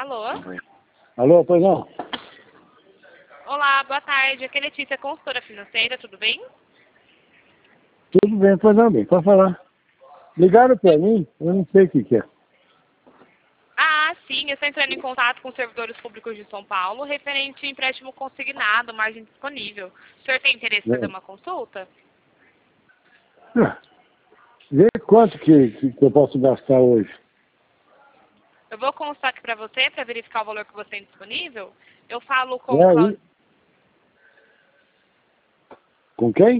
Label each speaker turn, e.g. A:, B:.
A: Alô?
B: Alô, pois não?
A: Olá, boa tarde. Aqui é Letícia, consultora financeira, tudo bem?
B: Tudo bem, pois não, bem, pode falar. Ligaram pra mim, eu não sei o que é.
A: Ah, sim, eu estou entrando em contato com os servidores públicos de São Paulo, referente ao empréstimo consignado, margem disponível. O senhor tem interesse em fazer uma consulta?
B: Vê quanto que eu posso gastar hoje.
A: Eu vou constar aqui para você, para verificar o valor que você tem disponível. Eu falo com
B: É
A: o
B: aí. Com quem?